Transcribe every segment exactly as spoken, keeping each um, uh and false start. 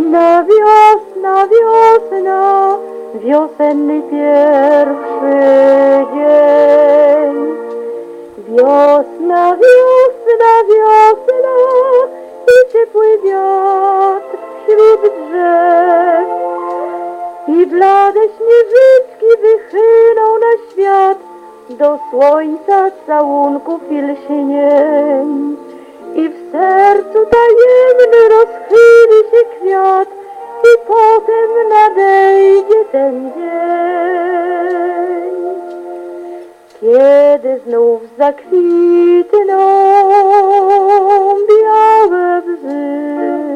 Wiosna, wiosna, wiosna, wiosenny pierwszy dzień. Wiosna, wiosna, wiosna i ciepły wiatr wśród drzew. I blade śnieżyczki wychylą na świat do słońca całunków i lśnień. I w sercu tajemny rozchyli się kwiat i potem nadejdzie ten dzień, kiedy znów zakwitną białe bzy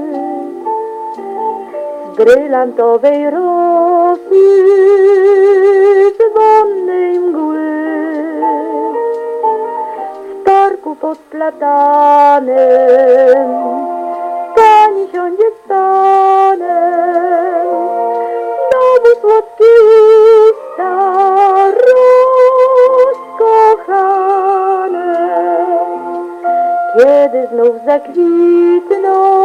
z brylantowej rosy, z wonnej mgły. W parku pod platanem pani siądzie z panem, domu słodkie usta rozkochane, kiedy znów zakwitną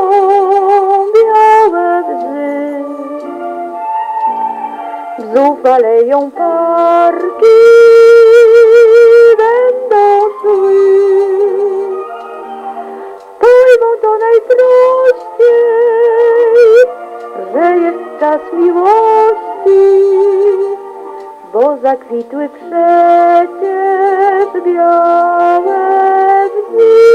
białe bzy. Bzów aleją parki będą szły, pojmą to najprościej, że jest czas miłości, bo zakwitły przecież białe bzy.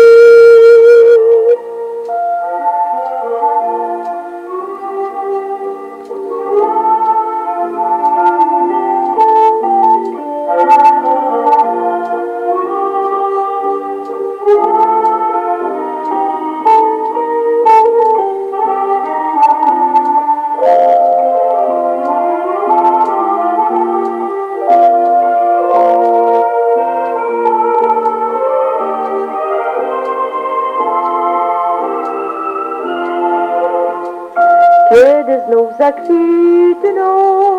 Kiedy znów zakwitną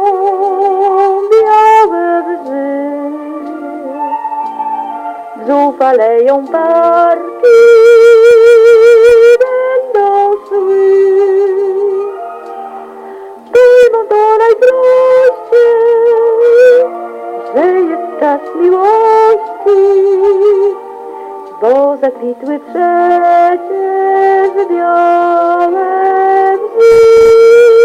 białe bzy, bzów aleją parki będą szły, pojmą to najprościej, że jest czas miłości, bo zakwitły przecież białe bzy.